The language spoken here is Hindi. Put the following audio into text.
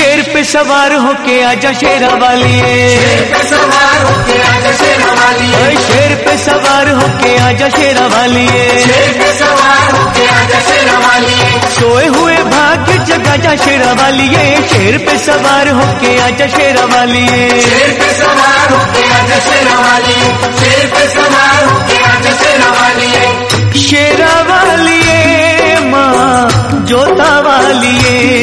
शेर पे सवार होके आजा शेरा वालिए, शेर पे सवार होके आजा शेरा वालिए, शेर पे सवार होके आजा शेरा वालिए, शेर पे सवार होके आजा शेरा वालिए, सोए हुए भाग्य जगा जा शेरा वालिए, शेर पे सवार होके आजा शेरा वालिए, शेर पे सवार होके आजा शेरा वालिए, शेर पे सवार होके आजा शेरा वालिए, शेरा वालिए माँ जोता वालिए,